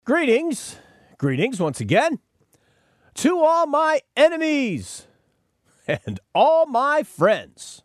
Greetings, greetings once again to all my enemies and all my friends.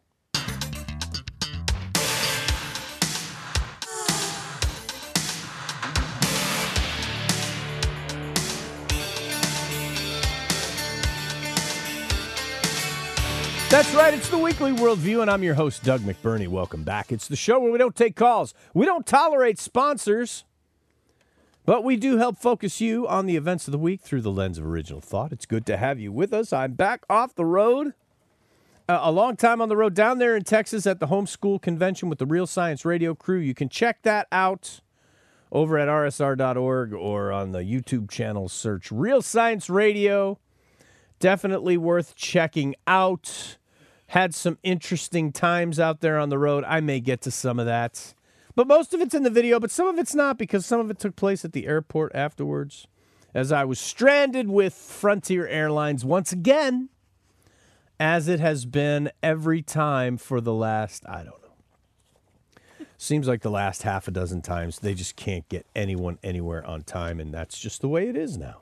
That's right, it's the Weekly Worldview, and I'm your host, Doug McBurney. Welcome back. It's the show where we don't take calls. We don't tolerate sponsors. But we do help focus you on the events of the week through the lens of original thought. It's good to have you with us. I'm back off the road. A long time on the road down there in Texas at the Homeschool Convention with the Real Science Radio crew. You can check that out over at rsr.org or on the YouTube channel. Search Real Science Radio. Definitely worth checking out. Had some interesting times out there on the road. I may get to some of that. But most of it's in the video, but some of it's not because some of it took place at the airport afterwards as I was stranded with Frontier Airlines once again, as it has been every time for the last, I don't know. Seems like the last half a dozen times they just can't get anyone anywhere on time, and that's just the way it is now.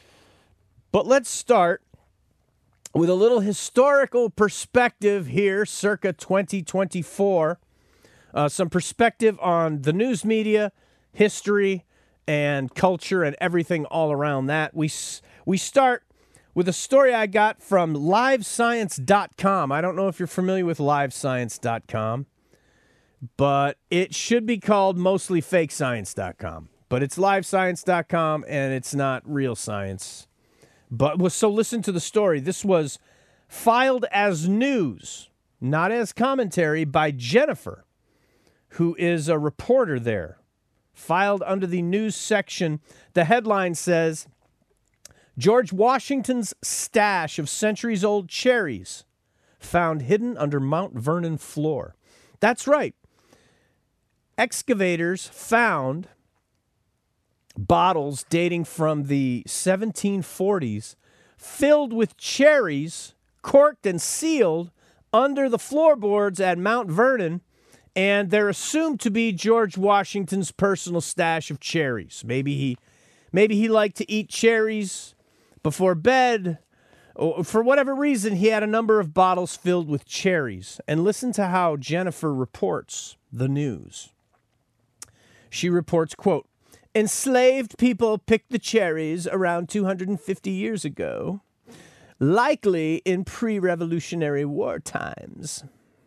But let's start with a little historical perspective here, circa 2024. Some perspective on the news media, history, and culture, and everything all around that. We start with a story I got from livescience.com. I don't know if you're familiar with livescience.com, but it should be called mostlyfakescience.com. But it's livescience.com, and it's not real science. So listen to the story. This was filed as news, not as commentary, by Jennifer, who is a reporter there, filed under the news section. The headline says, George Washington's stash of centuries-old cherries found hidden under Mount Vernon floor. That's right. Excavators found bottles dating from the 1740s filled with cherries, corked and sealed under the floorboards at Mount Vernon. And they're assumed to be George Washington's personal stash of cherries. Maybe he liked to eat cherries before bed. Or for whatever reason, he had a number of bottles filled with cherries. And listen to how Jennifer reports the news. She reports, quote, enslaved people picked the cherries around 250 years ago, likely in pre-Revolutionary War times.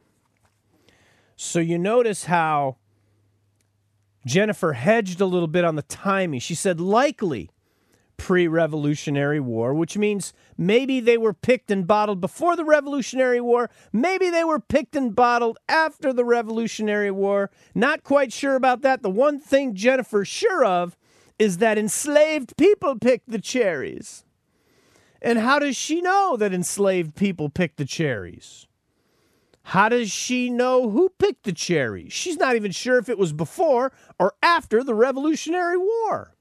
So you notice how Jennifer hedged a little bit on the timing. She said likely pre-Revolutionary War, which means maybe they were picked and bottled before the Revolutionary War. Maybe they were picked and bottled after the Revolutionary War. Not quite sure about that. The one thing Jennifer's sure of is that enslaved people picked the cherries. And how does she know that enslaved people picked the cherries? How does she know who picked the cherries? She's not even sure if it was before or after the Revolutionary War.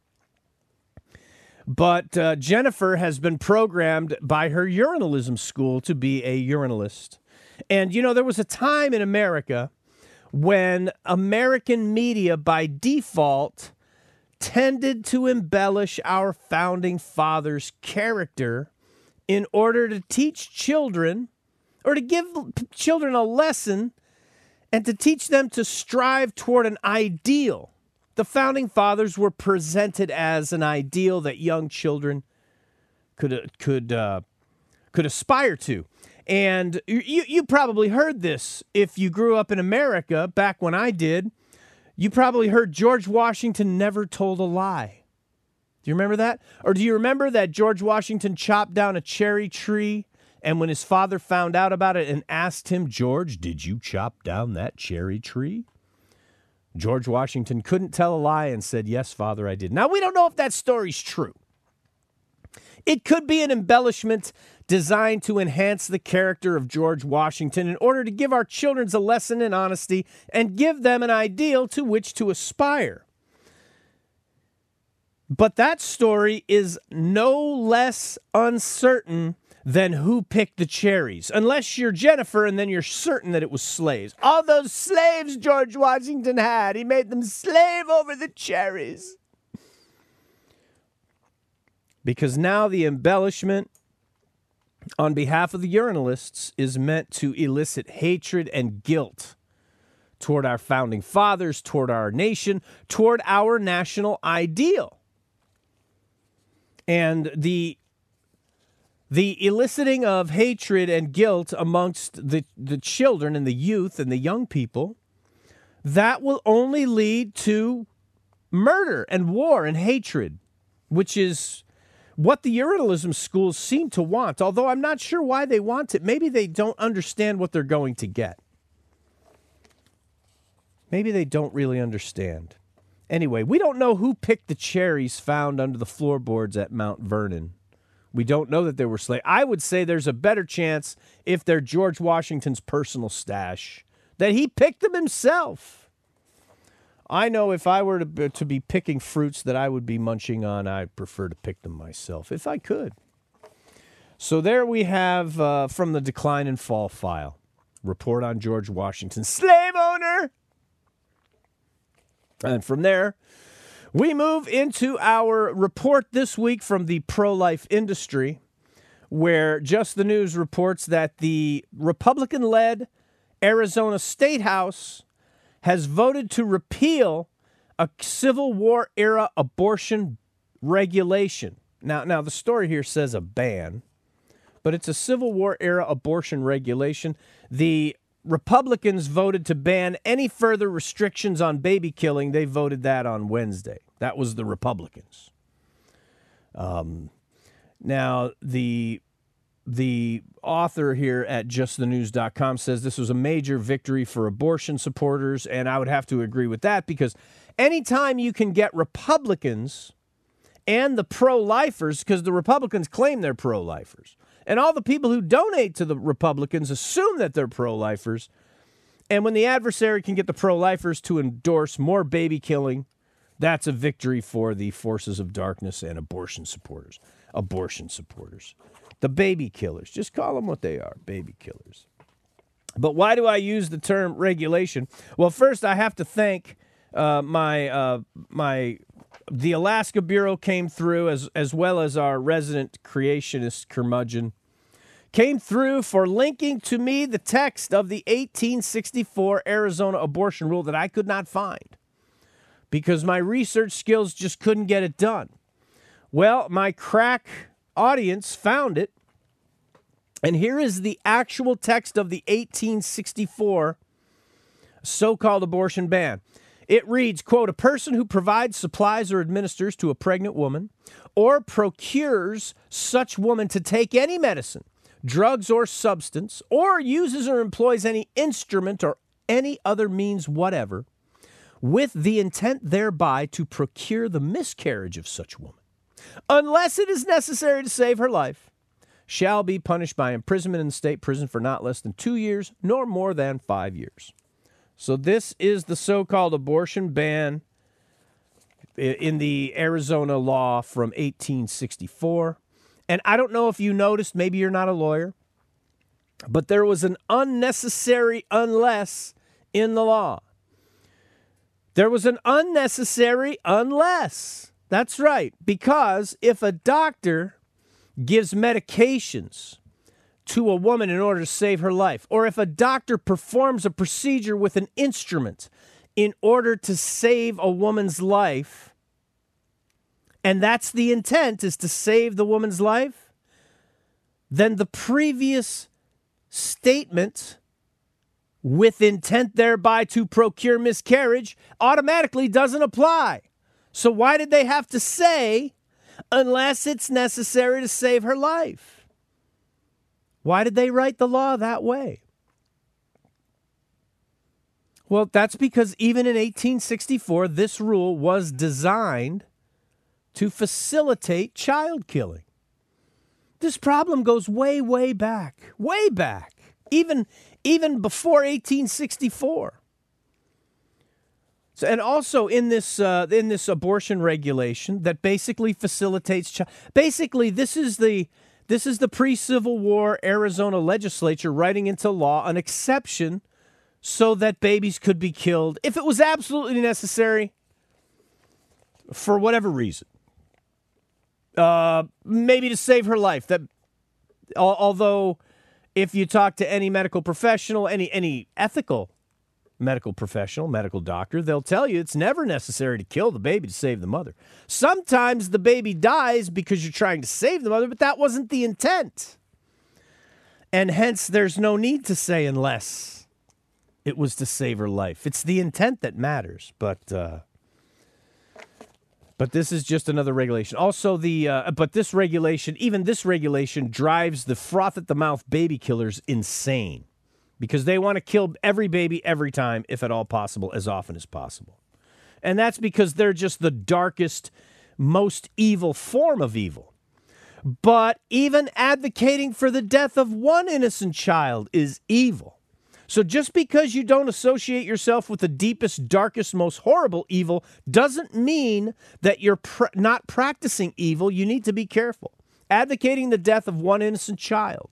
But Jennifer has been programmed by her urinalism school to be a urinalist. And, you know, there was a time in America when American media, by default, tended to embellish our founding fathers' character in order to teach children, or to give children a lesson and to teach them to strive toward an ideal. The founding fathers were presented as an ideal that young children could aspire to. And you probably heard this if you grew up in America back when I did. You probably heard George Washington never told a lie. Do you remember that? Or do you remember that George Washington chopped down a cherry tree? And when his father found out about it and asked him, George, did you chop down that cherry tree? George Washington couldn't tell a lie and said, yes, Father, I did. Now, we don't know if that story's true. It could be an embellishment designed to enhance the character of George Washington in order to give our children a lesson in honesty and give them an ideal to which to aspire. But that story is no less uncertain than who picked the cherries, unless you're Jennifer and then you're certain that it was slaves. All those slaves George Washington had, he made them slave over the cherries. Because now the embellishment on behalf of the urinalists is meant to elicit hatred and guilt toward our founding fathers, toward our nation, toward our national ideal. And the eliciting of hatred and guilt amongst the children and the youth and the young people, that will only lead to murder and war and hatred, which is what the urinalism schools seem to want, although I'm not sure why they want it. Maybe they don't understand what they're going to get. Maybe they don't really understand. Anyway, we don't know who picked the cherries found under the floorboards at Mount Vernon. We don't know that they were slaves. I would say there's a better chance, if they're George Washington's personal stash, that he picked them himself. I know if I were to be picking fruits that I would be munching on, I'd prefer to pick them myself, if I could. So there we have, from the Decline and Fall file, report on George Washington, slave owner. And from there, we move into our report this week from the pro-life industry, where Just the News reports that the Republican-led Arizona State House has voted to repeal a Civil War-era abortion regulation. Now, the story here says a ban, but it's a Civil War-era abortion regulation. The Republicans voted to ban any further restrictions on baby killing. They voted that on Wednesday. That was the Republicans. Now, the author here at justthenews.com says this was a major victory for abortion supporters, and I would have to agree with that, because anytime you can get Republicans and the pro-lifers, because the Republicans claim they're pro-lifers, and all the people who donate to the Republicans assume that they're pro-lifers. And when the adversary can get the pro-lifers to endorse more baby killing, that's a victory for the forces of darkness and abortion supporters. Abortion supporters. The baby killers. Just call them what they are, baby killers. But why do I use the term regulation? Well, first I have to thank the Alaska Bureau came through, as well as our resident creationist curmudgeon, came through for linking to me the text of the 1864 Arizona abortion rule that I could not find because my research skills just couldn't get it done. Well, my crack audience found it, and here is the actual text of the 1864 so-called abortion ban. It reads, quote, a person who provides, supplies, or administers to a pregnant woman or procures such woman to take any medicine, drugs, or substance, or uses or employs any instrument or any other means whatever, with the intent thereby to procure the miscarriage of such woman, unless it is necessary to save her life, shall be punished by imprisonment in state prison for not less than 2 years, nor more than 5 years. So this is the so-called abortion ban in the Arizona law from 1864. And I don't know if you noticed, maybe you're not a lawyer, but there was an unnecessary unless in the law. There was an unnecessary unless. That's right, because if a doctor gives medications to a woman in order to save her life, or if a doctor performs a procedure with an instrument in order to save a woman's life, and that's the intent, is to save the woman's life, then the previous statement, with intent thereby to procure miscarriage, automatically doesn't apply. So why did they have to say, unless it's necessary to save her life? Why did they write the law that way? Well, that's because even in 1864, this rule was designed to facilitate child killing. This problem goes way, way back, even before 1864. So, and also in this abortion regulation that basically facilitates basically this is the pre-Civil War Arizona legislature writing into law an exception so that babies could be killed if it was absolutely necessary for whatever reason. maybe to save her life. That, although, if you talk to any medical professional, any ethical medical professional, medical doctor, they'll tell you it's never necessary to kill the baby to save the mother. Sometimes the baby dies because you're trying to save the mother, but that wasn't the intent. And hence, there's no need to say unless it was to save her life. It's the intent that matters, but this is just another regulation. Also, but this regulation, even this regulation, drives the froth-at-the-mouth baby killers insane because they want to kill every baby every time, if at all possible, as often as possible. And that's because they're just the darkest, most evil form of evil. But even advocating for the death of one innocent child is evil. So just because you don't associate yourself with the deepest, darkest, most horrible evil doesn't mean that you're not practicing evil. You need to be careful. Advocating the death of one innocent child,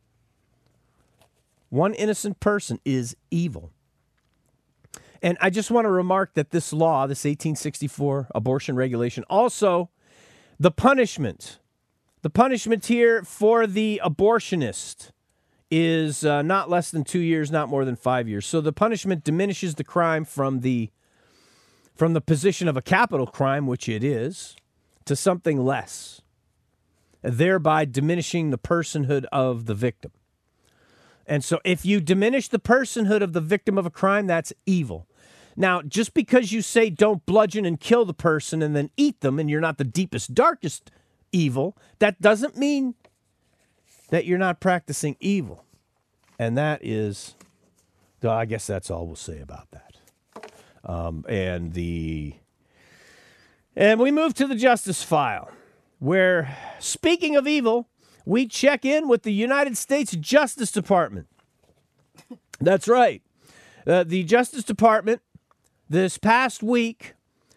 one innocent person, is evil. And I just want to remark that this law, this 1864 abortion regulation, also the punishment here for the abortionist is not less than 2 years, not more than 5 years. So the punishment diminishes the crime from the position of a capital crime, which it is, to something less, thereby diminishing the personhood of the victim. And so if you diminish the personhood of the victim of a crime, that's evil. Now, just because you say don't bludgeon and kill the person and then eat them, and you're not the deepest, darkest evil, that doesn't mean that you're not practicing evil. And that is, I guess that's all we'll say about that. And we move to the Justice File, where, speaking of evil, we check in with the United States Justice Department. That's right. The Justice Department this past week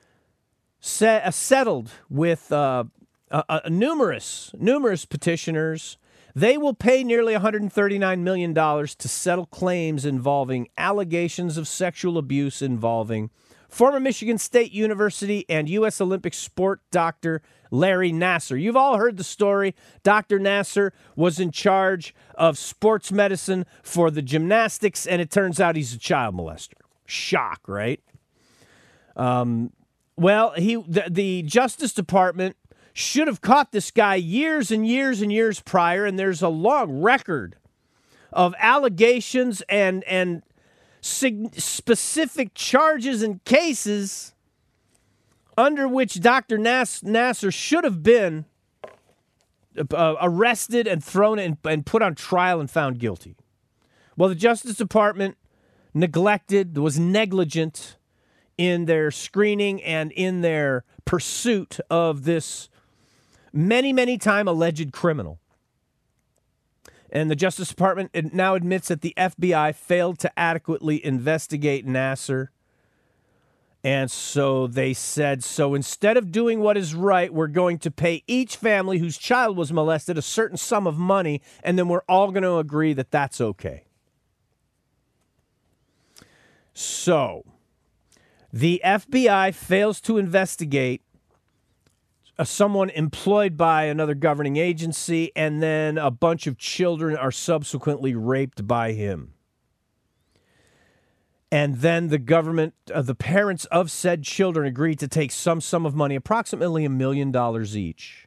settled with numerous petitioners. They will pay nearly $139 million to settle claims involving allegations of sexual abuse involving former Michigan State University and U.S. Olympic sport doctor Larry Nassar. You've all heard the story. Dr. Nassar was in charge of sports medicine for the gymnastics, and it turns out he's a child molester. Shock, right? The Justice Department should have caught this guy years and years and years prior, and there's a long record of allegations and specific charges and cases under which Dr. Nassar should have been arrested and thrown and put on trial and found guilty. Well, the Justice Department was negligent in their screening and in their pursuit of this many time alleged criminal. And the Justice Department now admits that the FBI failed to adequately investigate Nassar. And so they said, so instead of doing what is right, we're going to pay each family whose child was molested a certain sum of money, and then we're all going to agree that that's okay. So the FBI fails to investigate someone employed by another governing agency, and then a bunch of children are subsequently raped by him. And then the government, the parents of said children agreed to take some sum of money, approximately $1 million each,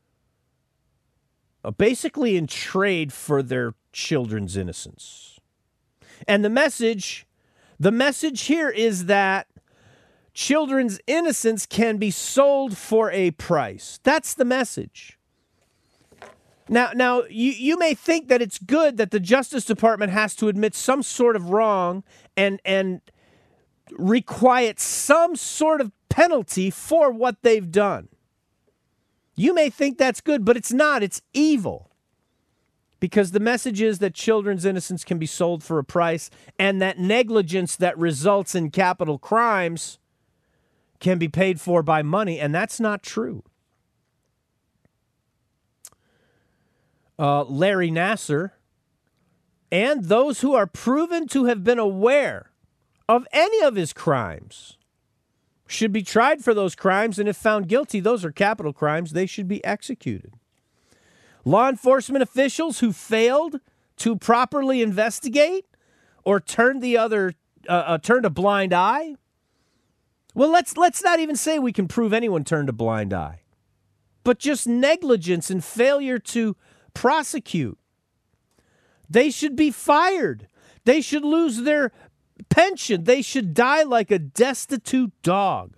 basically in trade for their children's innocence. And the message here is that children's innocence can be sold for a price. That's the message. Now you may think that it's good that the Justice Department has to admit some sort of wrong and requite some sort of penalty for what they've done. You may think that's good, but it's not. It's evil. Because the message is that children's innocence can be sold for a price, and that negligence that results in capital crimes can be paid for by money, and that's not true. Larry Nassar and those who are proven to have been aware of any of his crimes should be tried for those crimes, and if found guilty, those are capital crimes. They should be executed. Law enforcement officials who failed to properly investigate or turned a blind eye. Well, let's not even say we can prove anyone turned a blind eye, but just negligence and failure to prosecute. They should be fired. They should lose their pension. They should die like a destitute dog.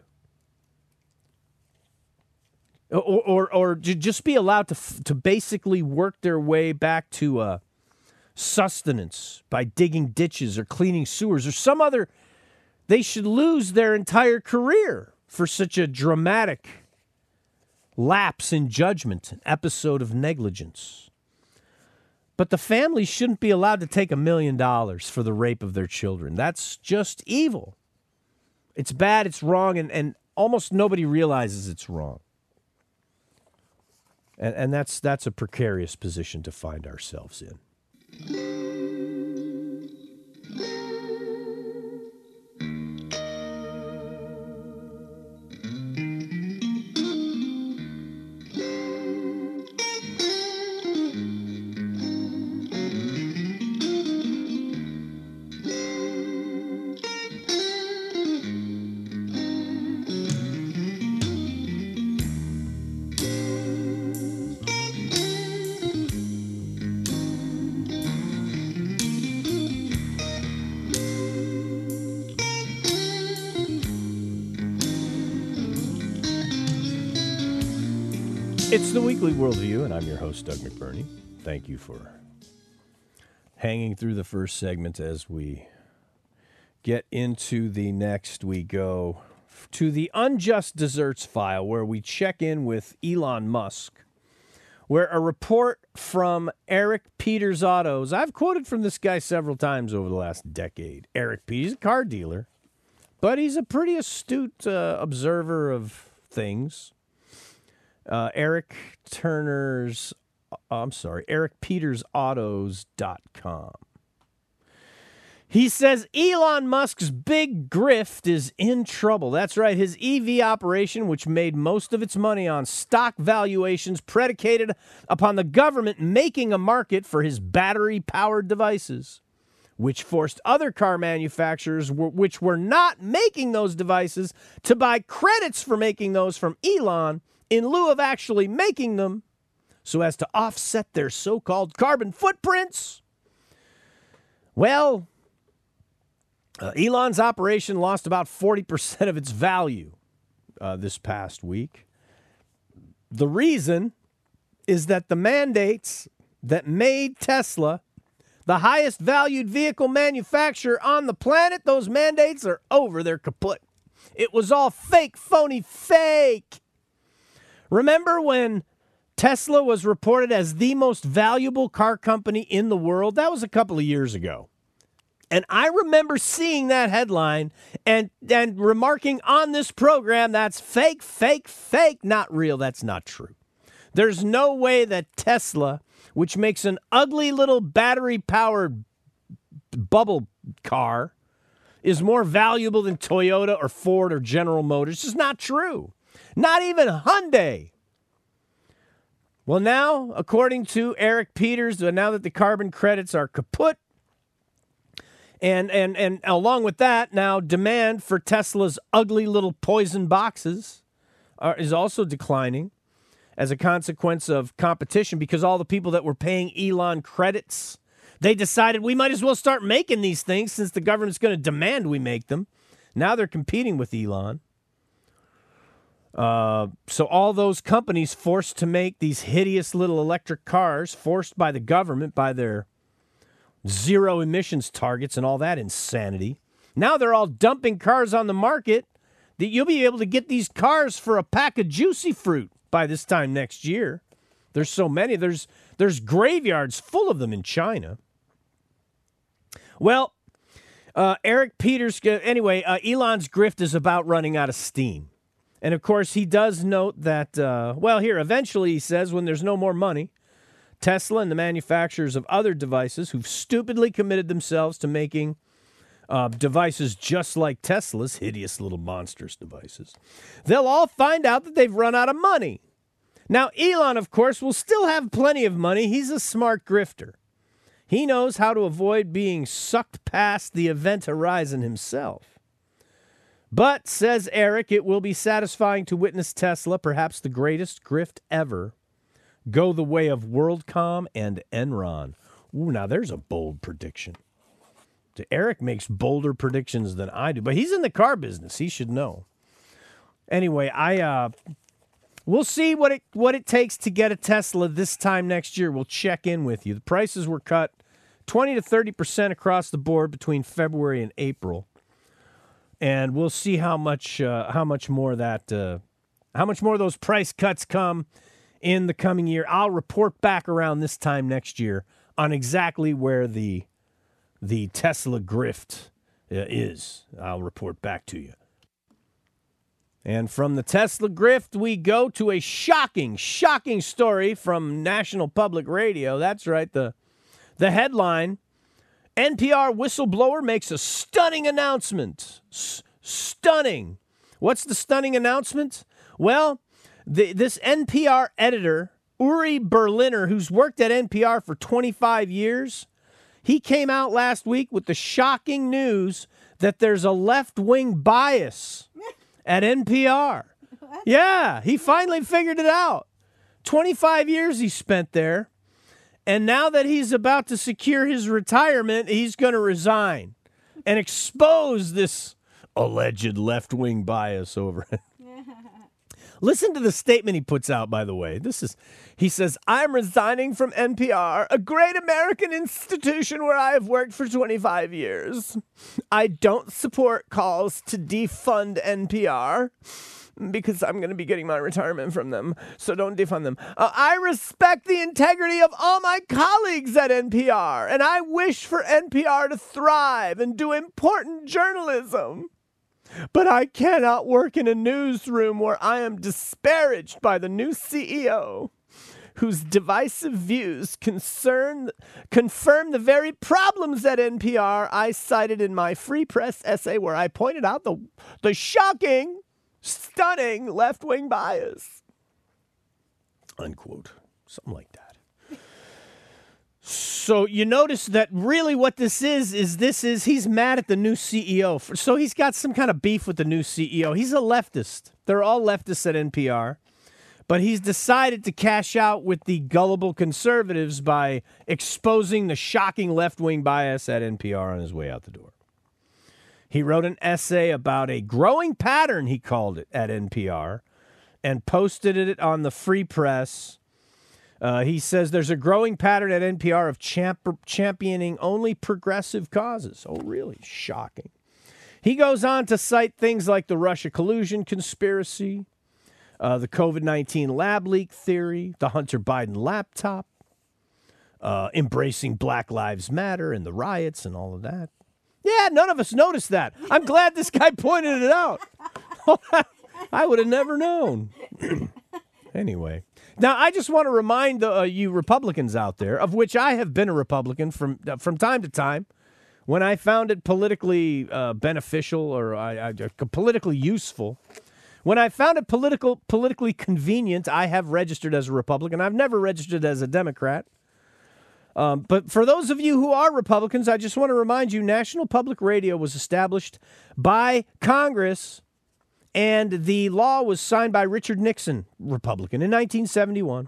Or just be allowed to basically work their way back to sustenance by digging ditches or cleaning sewers or some other. They should lose their entire career for such a dramatic lapse in judgment, an episode of negligence. But the family shouldn't be allowed to take $1 million for the rape of their children. That's just evil. It's bad, it's wrong, and almost nobody realizes it's wrong. And that's a precarious position to find ourselves in. It's the Weekly Worldview, and I'm your host, Doug McBurney. Thank you for hanging through the first segment. As we get into the next, we go to the Unjust Desserts file, where we check in with Elon Musk, where a report from Eric Peters Autos, I've quoted from this guy several times over the last decade. Eric Peters, a car dealer, but he's a pretty astute observer of things. EricPetersAutos.com. He says Elon Musk's big grift is in trouble. That's right. His EV operation, which made most of its money on stock valuations predicated upon the government making a market for his battery-powered devices, which forced other car manufacturers which were not making those devices to buy credits for making those from Elon in lieu of actually making them, so as to offset their so-called carbon footprints. Well, Elon's operation lost about 40% of its value this past week. The reason is that the mandates that made Tesla the highest valued vehicle manufacturer on the planet, those mandates are over. They're kaput. It was all fake, phony, fake. Remember when Tesla was reported as the most valuable car company in the world? That was a couple of years ago. And I remember seeing that headline and remarking on this program, that's fake, fake, fake, not real. That's not true. There's no way that Tesla, which makes an ugly little battery-powered bubble car, is more valuable than Toyota or Ford or General Motors. It's just not true. Not even Hyundai. Well, now, according to Eric Peters, now that the carbon credits are kaput, and along with that, now demand for Tesla's ugly little poison boxes is also declining as a consequence of competition, because all the people that were paying Elon credits, they decided we might as well start making these things since the government's going to demand we make them. Now they're competing with Elon. So all those companies forced to make these hideous little electric cars, forced by the government, by their zero emissions targets and all that insanity. Now they're all dumping cars on the market that you'll be able to get these cars for a pack of Juicy Fruit by this time next year. There's so many. There's graveyards full of them in China. Well, Eric Peters, anyway, Elon's grift is about running out of steam. And, of course, he does note that, eventually, he says, when there's no more money, Tesla and the manufacturers of other devices who've stupidly committed themselves to making devices just like Tesla's, hideous little monstrous devices, they'll all find out that they've run out of money. Now, Elon, of course, will still have plenty of money. He's a smart grifter. He knows how to avoid being sucked past the event horizon himself. But, says Eric, it will be satisfying to witness Tesla, perhaps the greatest grift ever, go the way of WorldCom and Enron. Ooh, now there's a bold prediction. Eric makes bolder predictions than I do, but he's in the car business. He should know. Anyway, we'll see what it takes to get a Tesla this time next year. We'll check in with you. The prices were cut 20 to 30% across the board between February and April, and we'll see how much more of those price cuts come in the coming year. I'll report back around this time next year on exactly where the Tesla grift is. I'll report back to you. And from the Tesla grift, we go to a shocking story from National Public Radio. That's right, the headline, NPR whistleblower makes a stunning announcement. Stunning. What's the stunning announcement? Well, this NPR editor, Uri Berliner, who's worked at NPR for 25 years, he came out last week with the shocking news that there's a left-wing bias at NPR. Yeah, he finally figured it out. 25 years he spent there, and now that he's about to secure his retirement, he's going to resign and expose this alleged left-wing bias over it. Listen to the statement he puts out, by the way. He says, I'm resigning from NPR, a great American institution where I have worked for 25 years. I don't support calls to defund NPR because I'm going to be getting my retirement from them, so don't defund them. I respect the integrity of all my colleagues at NPR, and I wish for NPR to thrive and do important journalism. But I cannot work in a newsroom where I am disparaged by the new CEO, whose divisive views confirm the very problems at NPR I cited in my Free Press essay where I pointed out the shocking, stunning left-wing bias. Unquote. Something like that. So you notice that really what this is he's mad at the new CEO. So he's got some kind of beef with the new CEO. He's a leftist. They're all leftists at NPR. But he's decided to cash out with the gullible conservatives by exposing the shocking left-wing bias at NPR on his way out the door. He wrote an essay about a growing pattern, he called it, at NPR, and posted it on the Free Press. He says there's a growing pattern at NPR of championing only progressive causes. Oh, really? Shocking. He goes on to cite things like the Russia collusion conspiracy, the COVID-19 lab leak theory, the Hunter Biden laptop, embracing Black Lives Matter and the riots and all of that. Yeah, none of us noticed that. I'm glad this guy pointed it out. I would have never known. Anyway. Now, I just want to remind you Republicans out there, of which I have been a Republican from time to time, when I found it politically beneficial or politically useful. When I found it politically convenient, I have registered as a Republican. I've never registered as a Democrat. But for those of you who are Republicans, I just want to remind you, National Public Radio was established by Congress, and the law was signed by Richard Nixon, Republican, in 1971.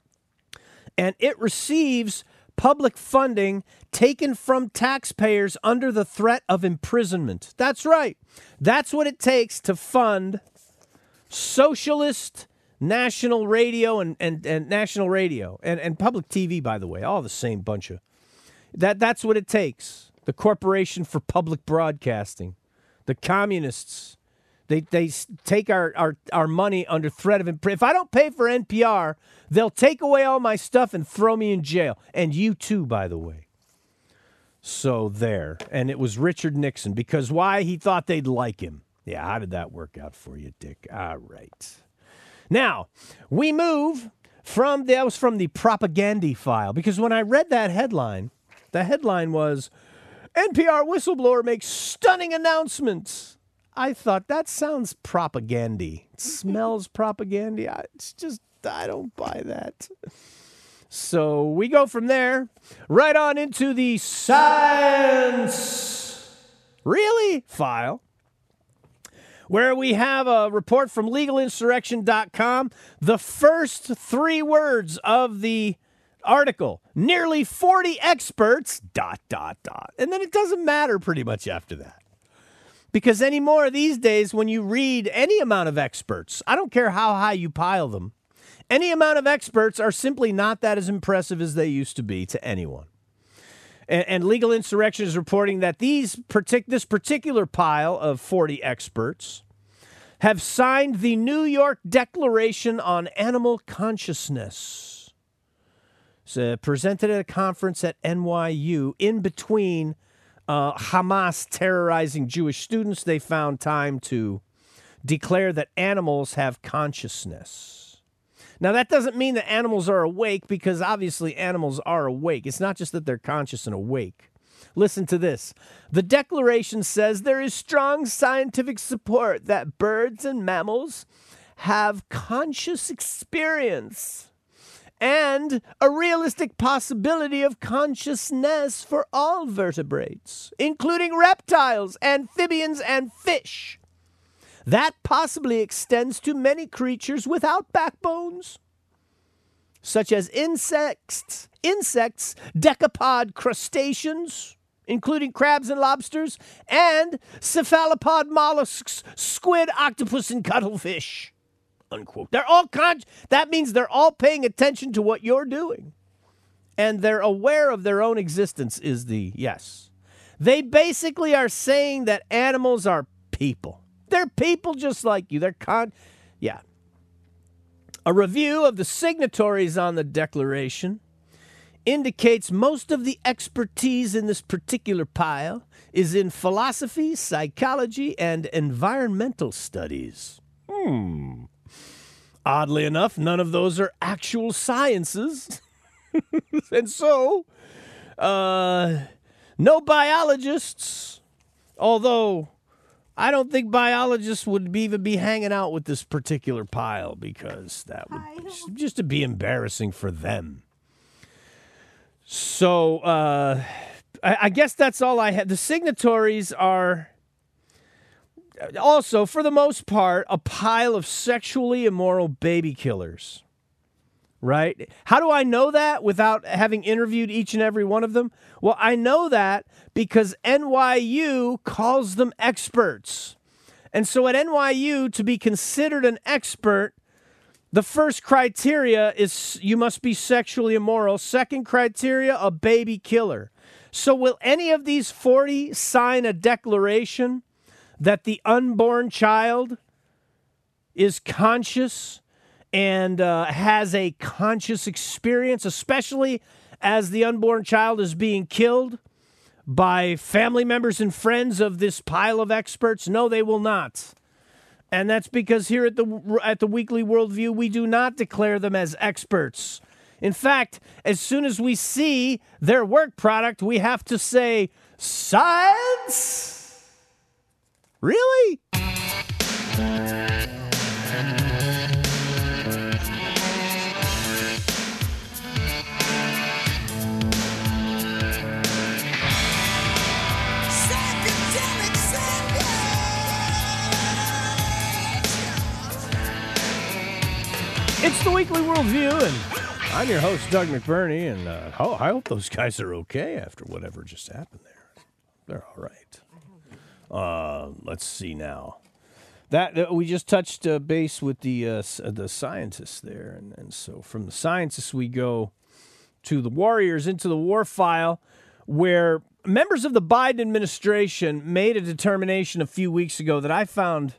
And it receives public funding taken from taxpayers under the threat of imprisonment. That's right. That's what it takes to fund socialist national radio and national radio and public TV, by the way, all the same bunch of that's what it takes. The Corporation for Public Broadcasting, the communists, they take our money under threat of imprisonment. If I don't pay for NPR, they'll take away all my stuff and throw me in jail, and you too, by the way. So there, and it was Richard Nixon, because why? He thought they'd like him. Yeah, how did that work out for you, Dick? All right. Now, we move from the Propaganda file, because when I read that headline, the headline was, NPR whistleblower makes stunning announcements. I thought that sounds propagandy. It smells propagandy. I don't buy that. So we go from there right on into the science really file, where we have a report from legalinsurrection.com. The first 3 words of the article, nearly 40 experts, ... And then it doesn't matter pretty much after that. Because anymore these days, when you read any amount of experts, I don't care how high you pile them, any amount of experts are simply not that as impressive as they used to be to anyone. And Legal Insurrection is reporting that this particular pile of 40 experts have signed the New York Declaration on Animal Consciousness. It's presented at a conference at NYU. In between Hamas terrorizing Jewish students, they found time to declare that animals have consciousness. Now, that doesn't mean that animals are awake, because obviously animals are awake. It's not just that they're conscious and awake. Listen to this. The Declaration says there is strong scientific support that birds and mammals have conscious experience and a realistic possibility of consciousness for all vertebrates, including reptiles, amphibians, and fish. That possibly extends to many creatures without backbones, such as insects, decapod crustaceans, including crabs and lobsters, and cephalopod mollusks, squid, octopus, and cuttlefish. Unquote. They're all that means they're all paying attention to what you're doing. And they're aware of their own existence is the yes. They basically are saying that animals are people. They're people just like you. Yeah. A review of the signatories on the Declaration indicates most of the expertise in this particular pile is in philosophy, psychology, and environmental studies. Oddly enough, none of those are actual sciences. And so, no biologists, although I don't think biologists would even be hanging out with this particular pile, because that would just to be embarrassing for them. So I guess that's all I had. The signatories are also, for the most part, a pile of sexually immoral baby killers. Right? How do I know that without having interviewed each and every one of them? Well, I know that because NYU calls them experts. And so at NYU, to be considered an expert, the first criteria is you must be sexually immoral. Second criteria, a baby killer. So will any of these 40 sign a declaration that the unborn child is conscious and has a conscious experience, especially as the unborn child is being killed by family members and friends of this pile of experts? No, they will not. And that's because here at the Weekly Worldview, we do not declare them as experts. In fact, as soon as we see their work product, we have to say, science? Really? It's the Weekly Worldview, and I'm your host, Doug McBurney, and I hope those guys are okay after whatever just happened there. They're all right. Let's see now. That we just touched base with the scientists there, and so from the scientists we go to the warriors, into the war file, where members of the Biden administration made a determination a few weeks ago that I found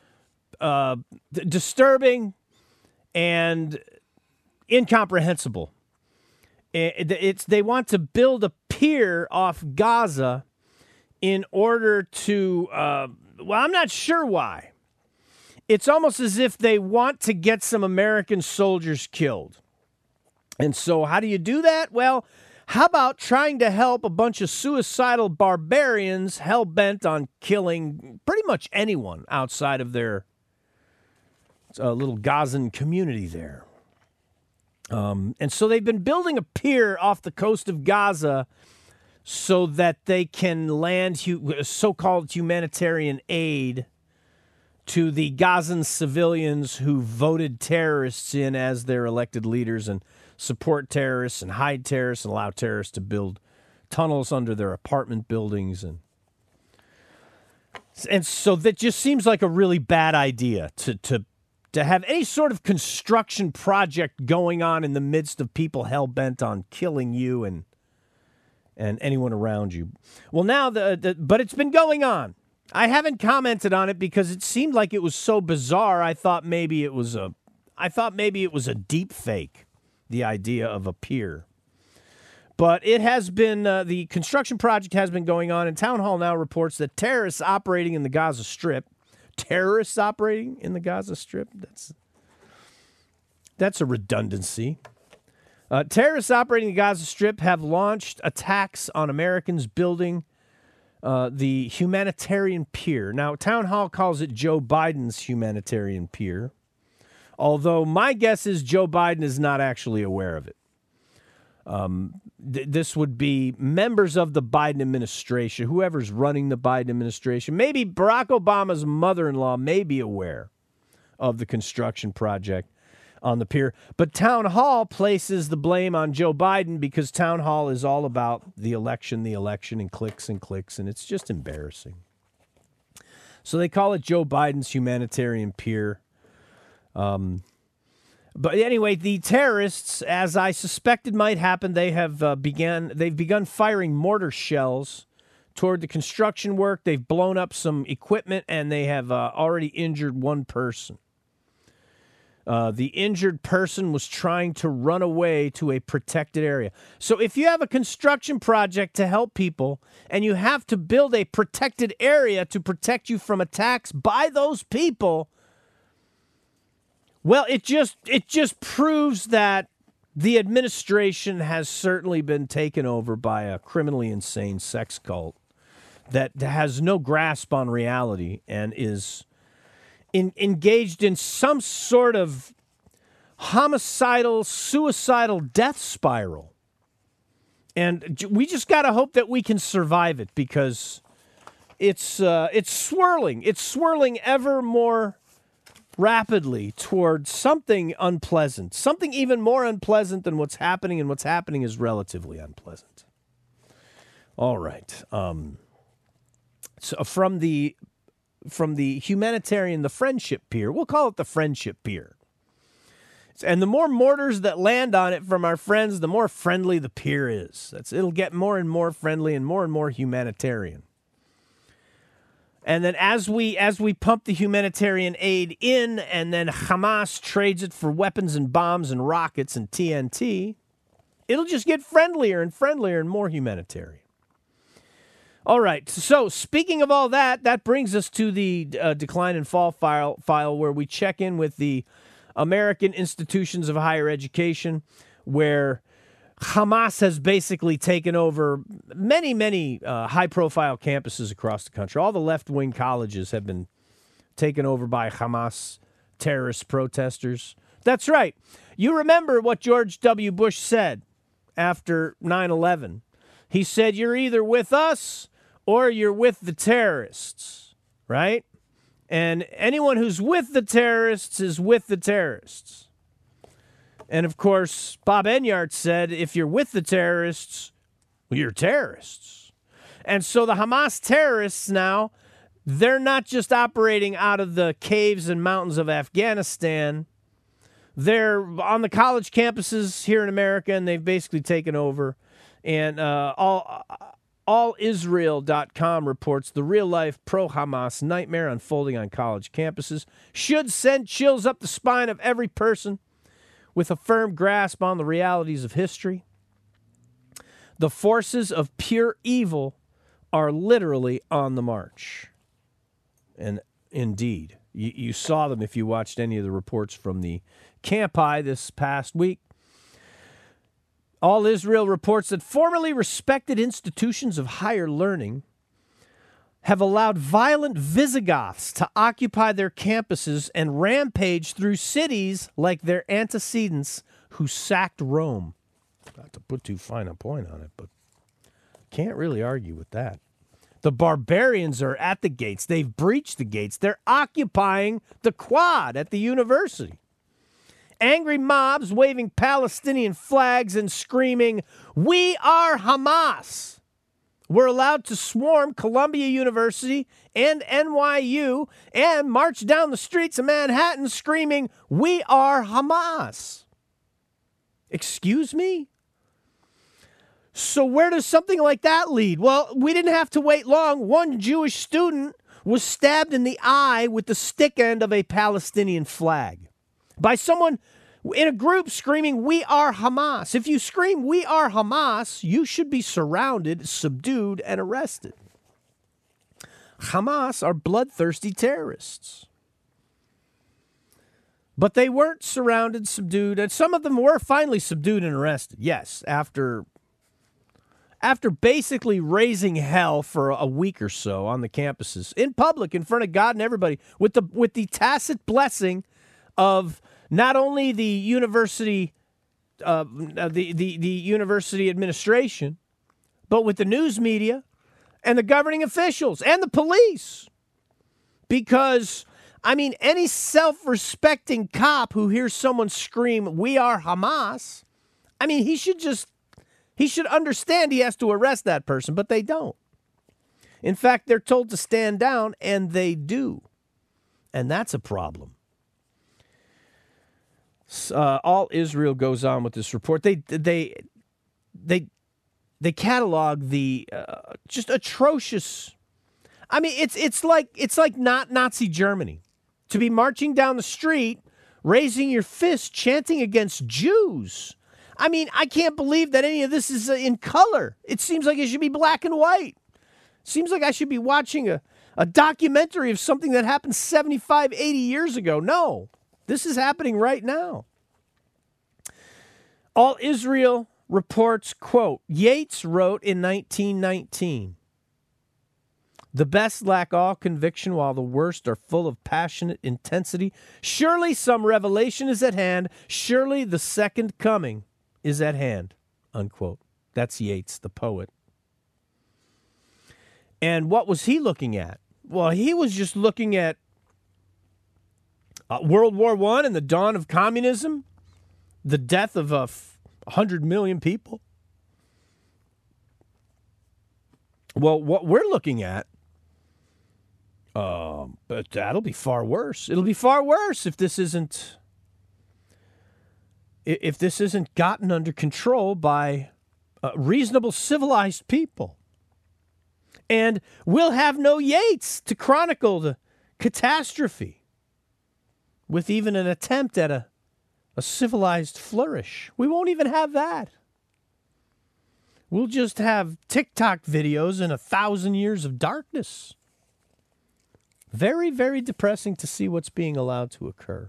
disturbing and incomprehensible. They want to build a pier off Gaza in order to, I'm not sure why. It's almost as if they want to get some American soldiers killed. And so how do you do that? Well, How about trying to help a bunch of suicidal barbarians hell-bent on killing pretty much anyone outside of their little Gazan community there? And so they've been building a pier off the coast of Gaza so that they can land so-called humanitarian aid to the Gazan civilians who voted terrorists in as their elected leaders and support terrorists and hide terrorists and allow terrorists to build tunnels under their apartment buildings. And so that just seems like a really bad idea to have any sort of construction project going on in the midst of people hell-bent on killing you and anyone around you. Well, now, but it's been going on. I haven't commented on it because it seemed like it was so bizarre. I thought maybe it was a deep fake, the idea of a pier. But it has been, the construction project has been going on, and Town Hall now reports that terrorists operating in the Gaza Strip, that's a redundancy. Terrorists operating in the Gaza Strip have launched attacks on Americans building the humanitarian pier. Now, Town Hall calls it Joe Biden's humanitarian pier, although my guess is Joe Biden is not actually aware of it. This would be members of the Biden administration, whoever's running the Biden administration. Maybe Barack Obama's mother-in-law may be aware of the construction project on the pier. But Town Hall places the blame on Joe Biden because Town Hall is all about the election, and clicks, and it's just embarrassing. So they call it Joe Biden's humanitarian pier. But anyway, the terrorists, as I suspected might happen, they've begun firing mortar shells toward the construction work. They've blown up some equipment, and they have already injured one person. The injured person was trying to run away to a protected area. So if you have a construction project to help people and you have to build a protected area to protect you from attacks by those people, well, it just proves that the administration has certainly been taken over by a criminally insane sex cult that has no grasp on reality and is engaged in some sort of homicidal, suicidal death spiral. And we just got to hope that we can survive it because it's swirling. It's swirling ever more rapidly toward something unpleasant, something even more unpleasant than what's happening, and what's happening is relatively unpleasant. All right. So from the humanitarian, the Friendship Pier, we'll call it the Friendship Pier. And the more mortars that land on it from our friends, the more friendly the pier is. It'll get more and more friendly and more humanitarian. And then as we pump the humanitarian aid in, and then Hamas trades it for weapons and bombs and rockets and TNT, it'll just get friendlier and friendlier and more humanitarian. All right, so speaking of all that, that brings us to the Decline and Fall file where we check in with the American institutions of higher education, where Hamas has basically taken over many high-profile campuses across the country. All the left-wing colleges have been taken over by Hamas terrorist protesters. That's right. You remember what George W. Bush said after 9/11. He said, you're either with us or you're with the terrorists, right? And anyone who's with the terrorists is with the terrorists. And, of course, Bob Enyart said, if you're with the terrorists, well, you're terrorists. And so the Hamas terrorists now, they're not just operating out of the caves and mountains of Afghanistan. They're on the college campuses here in America, and they've basically taken over. And AllIsrael.com reports the real-life pro-Hamas nightmare unfolding on college campuses should send chills up the spine of every person with a firm grasp on the realities of history. The forces of pure evil are literally on the march. And indeed, you saw them if you watched any of the reports from the Camp High this past week. All Israel reports that formerly respected institutions of higher learning have allowed violent Visigoths to occupy their campuses and rampage through cities like their antecedents who sacked Rome. Not to put too fine a point on it, but can't really argue with that. The barbarians are at the gates. They've breached the gates. They're occupying the quad at the university. Angry mobs waving Palestinian flags and screaming, "We are Hamas!" were allowed to swarm Columbia University and NYU and march down the streets of Manhattan screaming, "We are Hamas." Excuse me? So where does something like that lead? Well, we didn't have to wait long. One Jewish student was stabbed in the eye with the stick end of a Palestinian flag by someone in a group screaming, "We are Hamas." If you scream, "We are Hamas," you should be surrounded, subdued, and arrested. Hamas are bloodthirsty terrorists. But they weren't surrounded, subdued, and some of them were finally subdued and arrested. Yes, after basically raising hell for a week or so on the campuses, in public, in front of God and everybody, with the tacit blessing of not only the university, the university administration, but with the news media and the governing officials and the police. Because, I mean, any self-respecting cop who hears someone scream, "We are Hamas," I mean, he should understand he has to arrest that person, but they don't. In fact, they're told to stand down, and they do. And that's a problem. All Israel goes on with this report. They catalog the just atrocious. I mean, it's like not Nazi Germany to be marching down the street, raising your fist, chanting against Jews. I mean, I can't believe that any of this is in color. It seems like it should be black and white. It seems like I should be watching a documentary of something that happened 75, 80 years ago. No, this is happening right now. All Israel reports, quote, Yates wrote in 1919, "The best lack all conviction while the worst are full of passionate intensity. Surely some revelation is at hand. Surely the second coming is at hand," unquote. That's Yates, the poet. And what was he looking at? Well, he was just looking at World War I and the dawn of communism, the death of 100 million people. Well, what we're looking at, but that'll be far worse. It'll be far worse if this isn't gotten under control by reasonable, civilized people. And we'll have no Yates to chronicle the catastrophe with even an attempt at a civilized flourish. We won't even have that. We'll just have TikTok videos and 1,000 years of darkness. Very, very depressing to see what's being allowed to occur.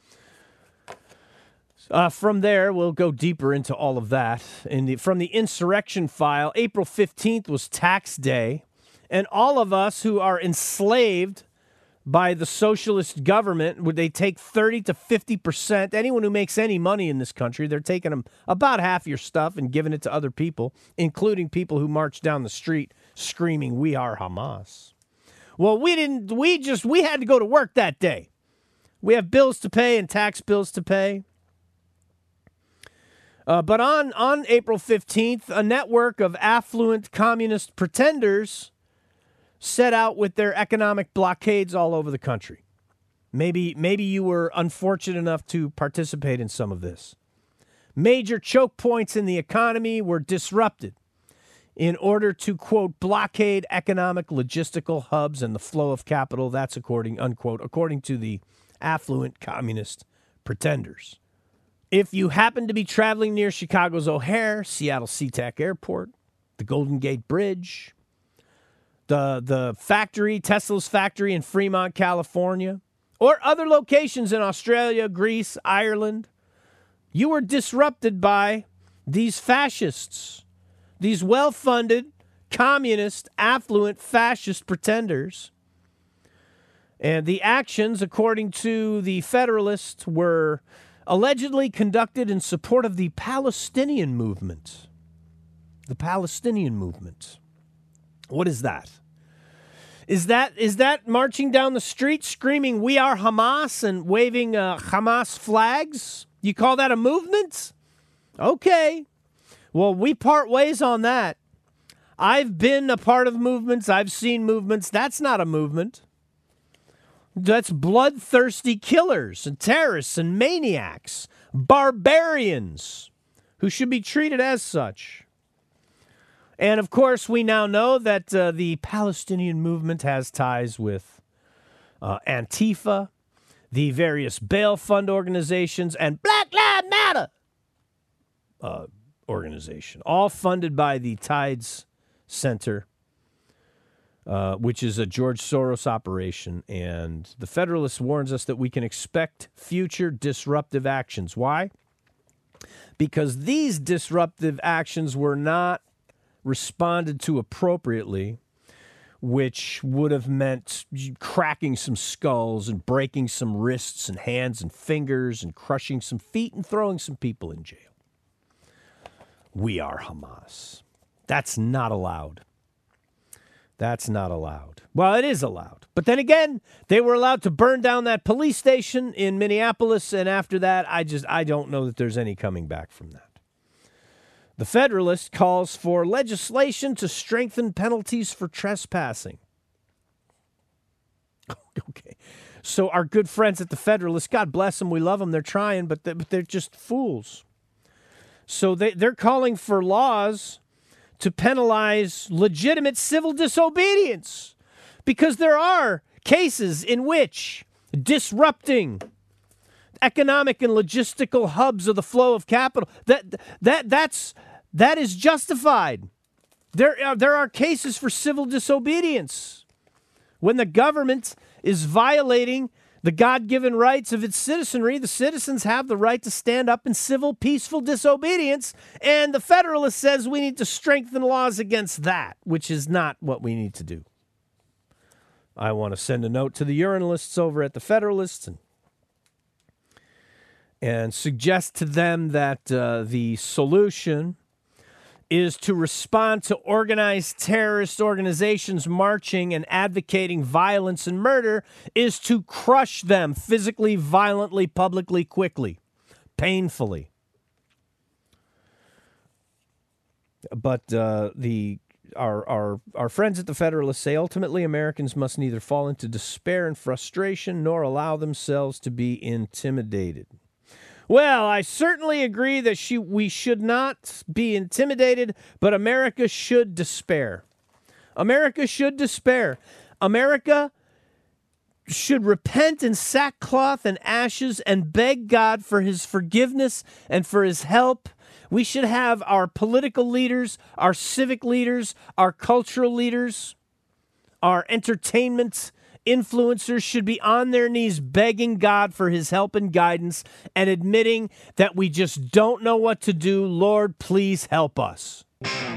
From there, we'll go deeper into all of that. From the insurrection file, April 15th was tax day, and all of us who are enslaved by the socialist government, would they take 30 to 50%? Anyone who makes any money in this country, they're taking them about half your stuff and giving it to other people, including people who march down the street screaming, "We are Hamas." Well, we had to go to work that day. We have bills to pay and tax bills to pay. But on April 15th, a network of affluent communist pretenders set out with their economic blockades all over the country. Maybe you were unfortunate enough to participate in some of this. Major choke points in the economy were disrupted in order to, quote, blockade economic logistical hubs and the flow of capital. That's unquote, according to the affluent communist pretenders. If you happen to be traveling near Chicago's O'Hare, Seattle SeaTac Airport, the Golden Gate Bridge, the factory, Tesla's factory in Fremont, California, or other locations in Australia, Greece, Ireland, you were disrupted by these fascists, these well-funded, communist, affluent, fascist pretenders. And the actions, according to the Federalist, were allegedly conducted in support of the Palestinian movement. The Palestinian movement. What is that? Is that marching down the street screaming, "We are Hamas," and waving Hamas flags? You call that a movement? Okay. Well, we part ways on that. I've been a part of movements. I've seen movements. That's not a movement. That's bloodthirsty killers and terrorists and maniacs, barbarians who should be treated as such. And, of course, we now know that the Palestinian movement has ties with Antifa, the various bail fund organizations, and Black Lives Matter organization, all funded by the Tides Center, which is a George Soros operation. And the Federalist warns us that we can expect future disruptive actions. Why? Because these disruptive actions were not responded to appropriately, which would have meant cracking some skulls and breaking some wrists and hands and fingers and crushing some feet and throwing some people in jail. We are Hamas. That's not allowed. That's not allowed. Well, it is allowed. But then again, they were allowed to burn down that police station in Minneapolis, and after that, I don't know that there's any coming back from that. The Federalist calls for legislation to strengthen penalties for trespassing. Okay. So our good friends at the Federalist, God bless them, we love them, they're trying, but they're just fools. So they're calling for laws to penalize legitimate civil disobedience, because there are cases in which disrupting economic and logistical hubs of the flow of capital, that is justified. There are cases for civil disobedience when the government is violating the God-given rights of its citizenry. The citizens have the right to stand up in civil, peaceful disobedience, and the Federalist says we need to strengthen laws against that, which is not what we need to do. I want to send a note to the urinalists over at the Federalist and suggest to them that the solution is to respond to organized terrorist organizations marching and advocating violence and murder, is to crush them physically, violently, publicly, quickly, painfully. But our friends at the Federalists say ultimately Americans must neither fall into despair and frustration nor allow themselves to be intimidated. Well, I certainly agree that we should not be intimidated, but America should despair. America should despair. America should repent in sackcloth and ashes and beg God for his forgiveness and for his help. We should have our political leaders, our civic leaders, our cultural leaders, our entertainment influencers should be on their knees begging God for his help and guidance and admitting that we just don't know what to do. Lord, please help us.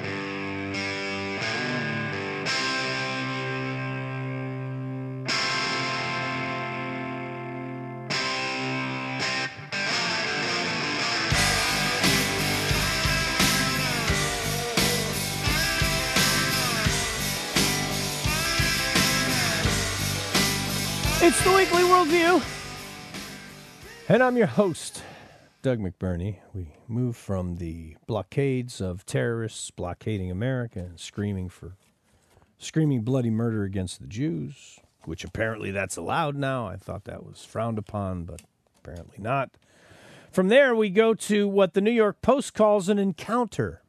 It's the Weekly Worldview, and I'm your host, Doug McBurney. We move from the blockades of terrorists blockading America and screaming bloody murder against the Jews, which apparently that's allowed now. I thought that was frowned upon, but apparently not. From there, we go to what the New York Post calls an encounter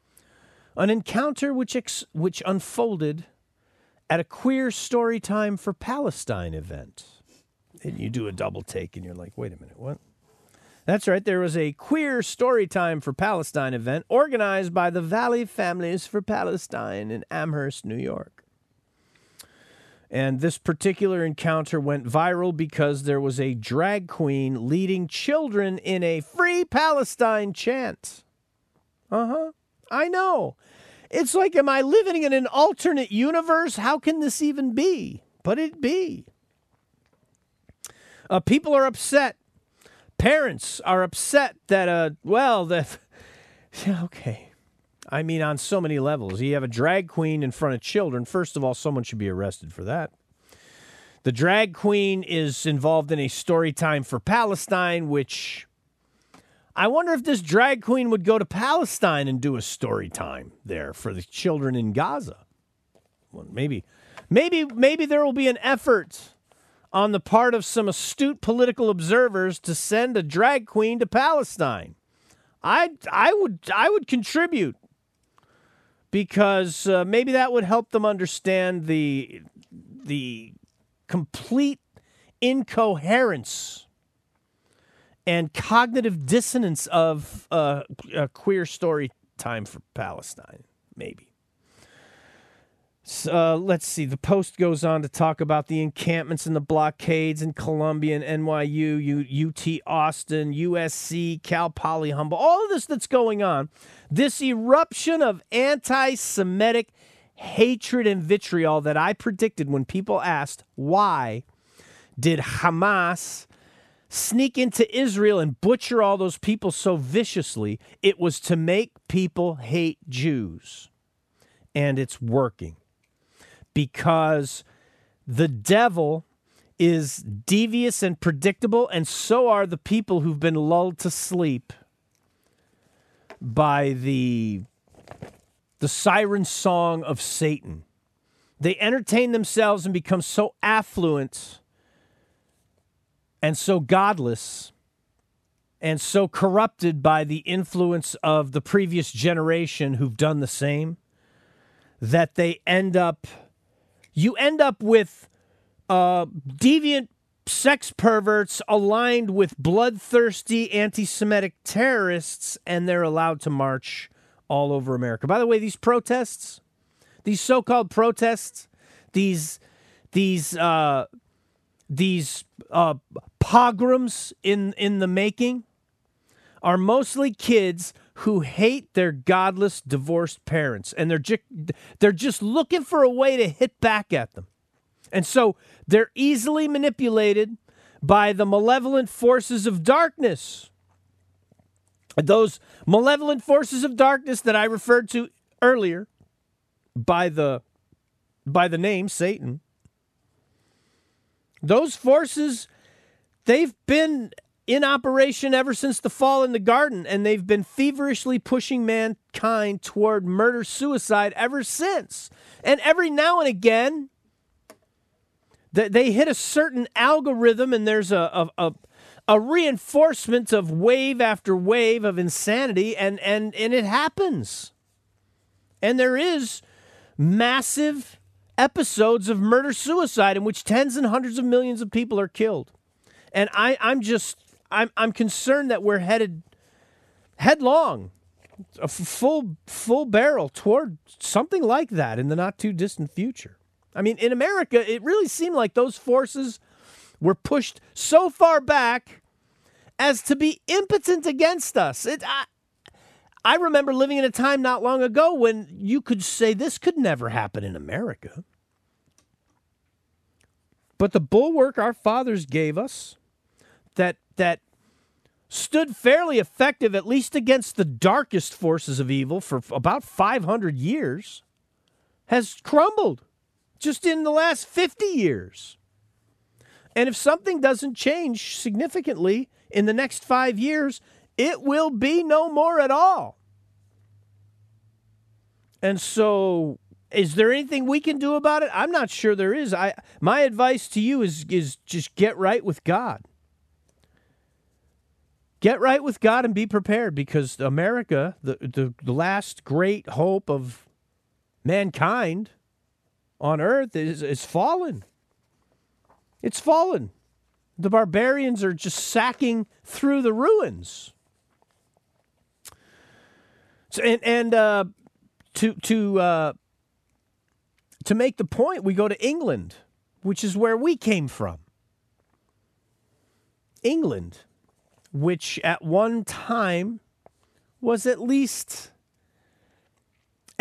which unfolded at a Queer Storytime for Palestine event. And you do a double take and you're like, wait a minute, what? That's right, there was a Queer Storytime for Palestine event organized by the Valley Families for Palestine in Amherst, New York. And this particular encounter went viral because there was a drag queen leading children in a Free Palestine chant. I know. It's like, am I living in an alternate universe? How can this even be? But it be. People are upset. Parents are upset that, okay. I mean, on so many levels. You have a drag queen in front of children. First of all, someone should be arrested for that. The drag queen is involved in a story time for Palestine, which I wonder if this drag queen would go to Palestine and do a story time there for the children in Gaza. Well, maybe there will be an effort on the part of some astute political observers to send a drag queen to Palestine. I would contribute, because maybe that would help them understand the complete incoherence and cognitive dissonance of a queer story time for Palestine, maybe. So, let's see. The Post goes on to talk about the encampments and the blockades in Columbia and NYU, UT Austin, USC, Cal Poly Humboldt, all of this that's going on. This eruption of anti-Semitic hatred and vitriol that I predicted when people asked, why did Hamas sneak into Israel and butcher all those people so viciously? It was to make people hate Jews. And it's working. Because the devil is devious and predictable, and so are the people who've been lulled to sleep by the siren song of Satan. They entertain themselves and become so affluent and so godless and so corrupted by the influence of the previous generation who've done the same, that you end up with deviant sex perverts aligned with bloodthirsty anti-Semitic terrorists, and they're allowed to march all over America. By the way, these protests, these so-called protests, these pogroms in the making, are mostly kids who hate their godless divorced parents, and they're just looking for a way to hit back at them. And so they're easily manipulated by the malevolent forces of darkness. Those malevolent forces of darkness that I referred to earlier by the name Satan. Those forces, they've been in operation ever since the fall in the garden, and they've been feverishly pushing mankind toward murder-suicide ever since. And every now and again, they hit a certain algorithm, and there's a reinforcement of wave after wave of insanity, and it happens. And there is massive episodes of murder-suicide in which tens and hundreds of millions of people are killed. And I'm concerned that we're headed headlong, a full barrel toward something like that in the not too distant future. I mean, in America, it really seemed like those forces were pushed so far back as to be impotent against us. I remember living in a time not long ago when you could say this could never happen in America. But the bulwark our fathers gave us that stood fairly effective, at least against the darkest forces of evil, for about 500 years, has crumbled just in the last 50 years. And if something doesn't change significantly in the next 5 years, it will be no more at all. And so, is there anything we can do about it? I'm not sure there is. My advice to you is just get right with God. Get right with God and be prepared, because America, the last great hope of mankind on earth, is fallen. It's fallen. The barbarians are just sacking through the ruins. So, to make the point, we go to England, which is where we came from. England, which at one time was at least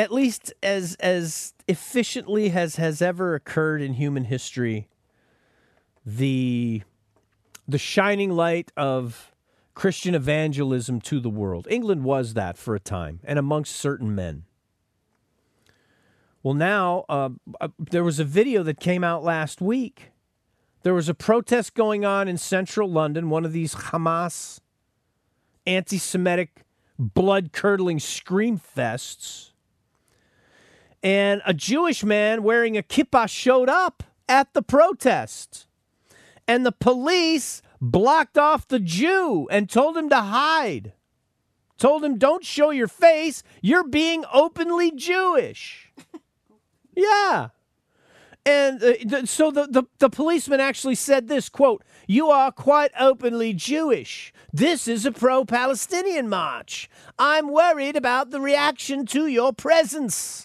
at least as efficiently has ever occurred in human history, the shining light of Christian evangelism to the world. England was that for a time, and amongst certain men. Well, now, there was a video that came out last week. There was a protest going on in central London, one of these Hamas anti-Semitic, blood-curdling scream fests. And a Jewish man wearing a kippah showed up at the protest. And the police blocked off the Jew and told him to hide. Told him, don't show your face. You're being openly Jewish. Yeah. And so the policeman actually said this, quote, "You are quite openly Jewish. This is a pro-Palestinian march. I'm worried about the reaction to your presence."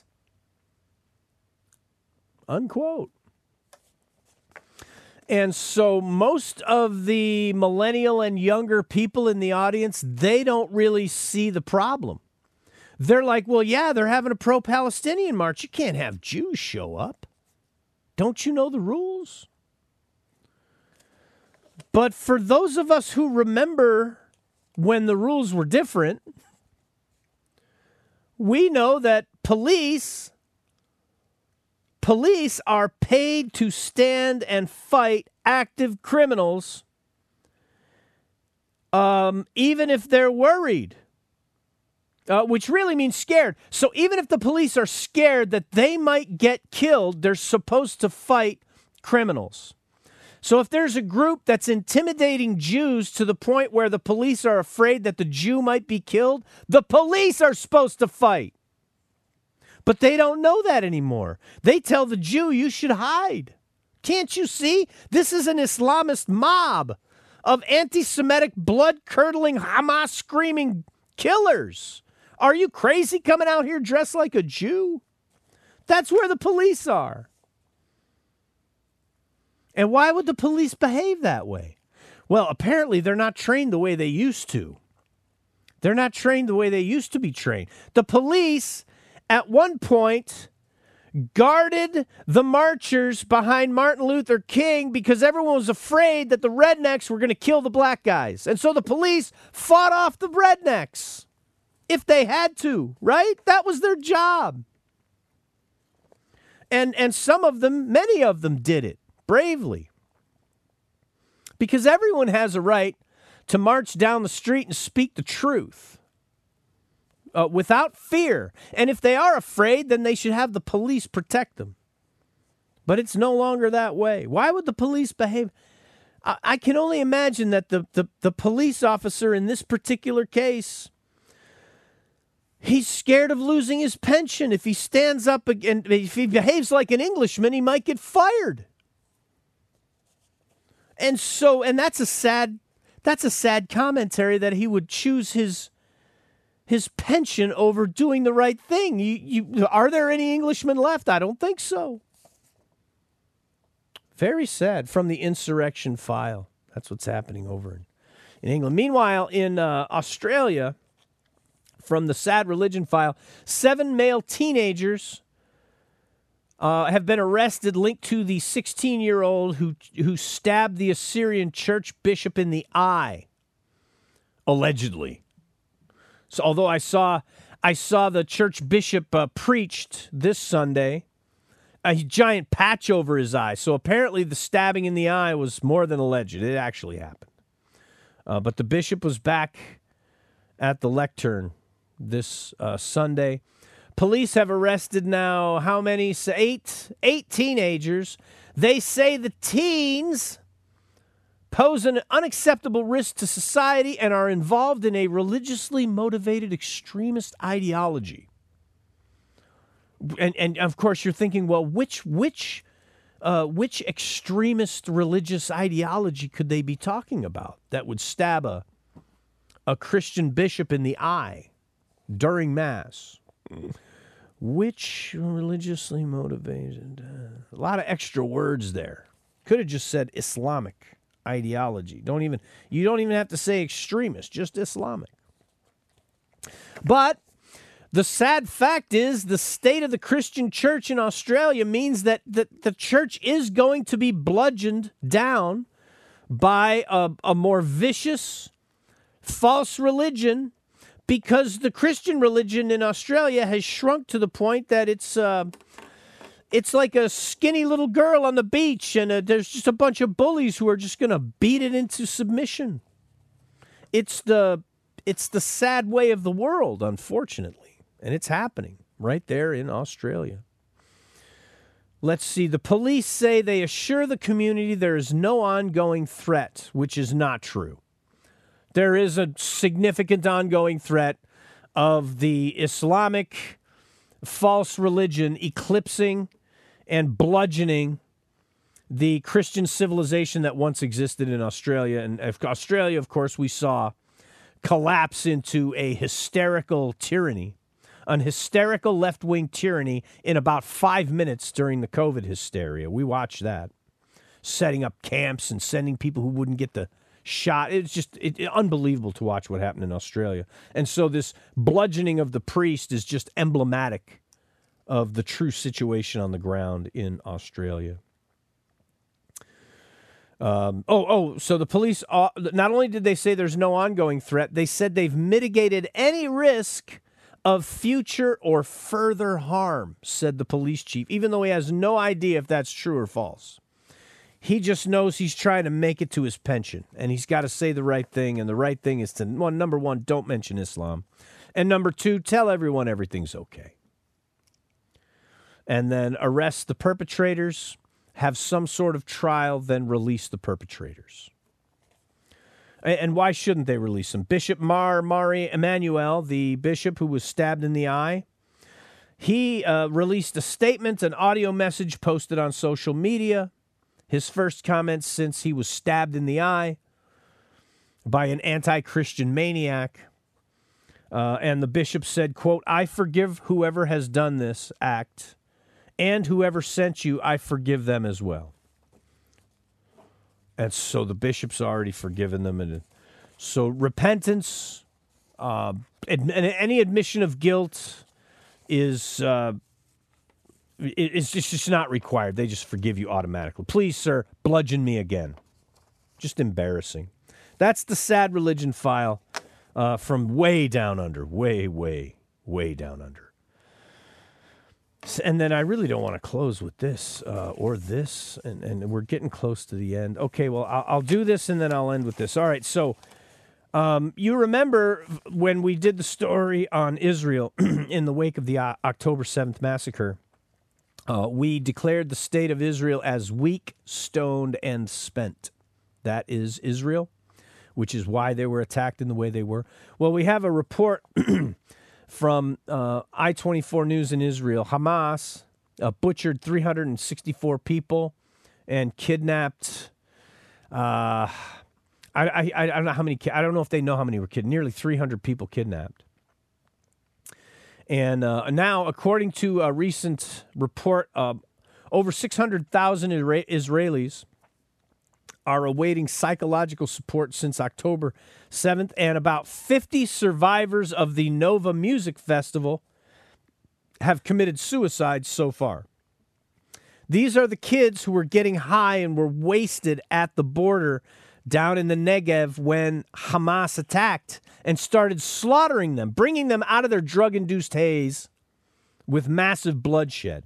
Unquote. And so most of the millennial and younger people in the audience, they don't really see the problem. They're like, well, yeah, they're having a pro-Palestinian march. You can't have Jews show up. Don't you know the rules? But for those of us who remember when the rules were different, we know that police are paid to stand and fight active criminals, even if they're worried. Which really means scared. So even if the police are scared that they might get killed, they're supposed to fight criminals. So if there's a group that's intimidating Jews to the point where the police are afraid that the Jew might be killed, the police are supposed to fight. But they don't know that anymore. They tell the Jew, you should hide. Can't you see? This is an Islamist mob of anti-Semitic, blood-curdling, Hamas-screaming killers. Are you crazy coming out here dressed like a Jew? That's where the police are. And why would the police behave that way? Well, apparently they're not trained the way they used to. They're not trained the way they used to be trained. The police, at one point, guarded the marchers behind Martin Luther King because everyone was afraid that the rednecks were going to kill the black guys. And so the police fought off the rednecks. If they had to, right? That was their job. And some of them, many of them did it bravely. Because everyone has a right to march down the street and speak the truth without fear. And if they are afraid, then they should have the police protect them. But it's no longer that way. Why would the police behave? I can only imagine that the police officer in this particular case, he's scared of losing his pension. If he stands up and if he behaves like an Englishman, he might get fired. And that's a sad commentary that he would choose his pension over doing the right thing. Are there any Englishmen left? I don't think so. Very sad. From the Insurrection File. That's what's happening over in England. Meanwhile, in Australia, from the Sad Religion File, 7 male teenagers have been arrested linked to the 16-year-old who stabbed the Assyrian church bishop in the eye, allegedly. So, although I saw the church bishop preached this Sunday, a giant patch over his eye. So apparently the stabbing in the eye was more than alleged. It actually happened. But the bishop was back at the lectern this Sunday. Police have arrested now how many? Eight teenagers. They say the teens pose an unacceptable risk to society and are involved in a religiously motivated extremist ideology. And of course you're thinking, well, which extremist religious ideology could they be talking about that would stab a Christian bishop in the eye during Mass? Which religiously motivated? A lot of extra words there. Could have just said Islamic ideology. You don't even have to say extremist, just Islamic. But The sad fact is the state of the Christian church in Australia means that the church is going to be bludgeoned down by a more vicious, false religion, because the Christian religion in Australia has shrunk to the point that it's like a skinny little girl on the beach, and there's just a bunch of bullies who are just going to beat it into submission. It's the sad way of the world, unfortunately. And it's happening right there in Australia. Let's see. The police say they assure the community there is no ongoing threat, which is not true. There is a significant ongoing threat of the Islamic false religion eclipsing and bludgeoning the Christian civilization that once existed in Australia. And Australia, of course, we saw collapse into a hysterical tyranny. An hysterical left-wing tyranny in about 5 minutes during the COVID hysteria. We watched that. Setting up camps and sending people who wouldn't get the shot. It's just unbelievable to watch what happened in Australia. And so this bludgeoning of the priest is just emblematic of the true situation on the ground in Australia. So the police, not only did they say there's no ongoing threat, they said they've mitigated any risk of future or further harm, said the police chief, even though he has no idea if that's true or false. He just knows he's trying to make it to his pension, and he's got to say the right thing, and the right thing is to, number one, don't mention Islam, and number two, tell everyone everything's okay. And then arrest the perpetrators, have some sort of trial, then release the perpetrators. And why shouldn't they release him? Bishop Mari Emanuel, the bishop who was stabbed in the eye, he released a statement, an audio message posted on social media. His first comments since he was stabbed in the eye by an anti-Christian maniac. And the bishop said, quote, "I forgive whoever has done this act, and whoever sent you, I forgive them as well." And so the bishop's already forgiven them. And so repentance, any admission of guilt is just not required. They just forgive you automatically. Please, sir, bludgeon me again. Just embarrassing. That's the Sad Religion File from way down under, way down under. And then I really don't want to close with this or this, and we're getting close to the end. Okay, well, I'll do this, and then I'll end with this. All right, so you remember when we did the story on Israel in the wake of the October 7th massacre, we declared the state of Israel as weak, stoned, and spent. That is Israel, which is why they were attacked in the way they were. Well, we have a report from I-24 News in Israel. Hamas butchered 364 people and kidnapped. I don't know how many. I don't know if they know how many were kidnapped. Nearly 300 people kidnapped. And now, according to a recent report, over 600,000 Israelis are awaiting psychological support since October 7th, and about 50 survivors of the Nova Music Festival have committed suicide so far. These are the kids who were getting high and were wasted at the border down in the Negev when Hamas attacked and started slaughtering them, bringing them out of their drug-induced haze with massive bloodshed.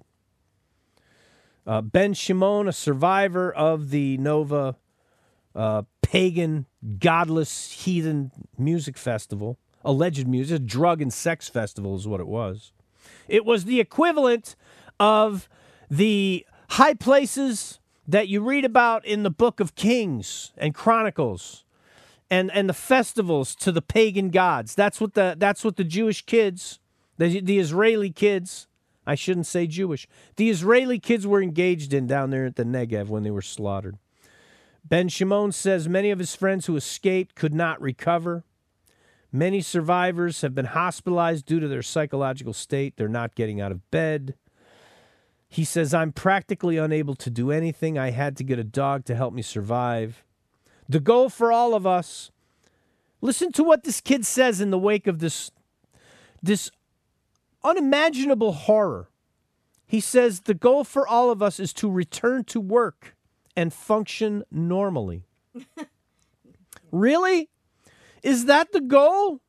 Ben Shimon, a survivor of the Nova pagan, godless, heathen music festival, alleged music, drug and sex festival is what it was. It was the equivalent of the high places that you read about in the book of Kings and Chronicles, and the festivals to the pagan gods. That's what the Jewish kids, the Israeli kids, I shouldn't say Jewish, the Israeli kids were engaged in down there at the Negev when they were slaughtered. Ben Shimon says many of his friends who escaped could not recover. Many survivors have been hospitalized due to their psychological state. They're not getting out of bed. He says, "I'm practically unable to do anything. I had to get a dog to help me survive." The goal for all of us, listen to what this kid says in the wake of this unimaginable horror. He says the goal for all of us is to return to work and function normally. Really? Is that the goal?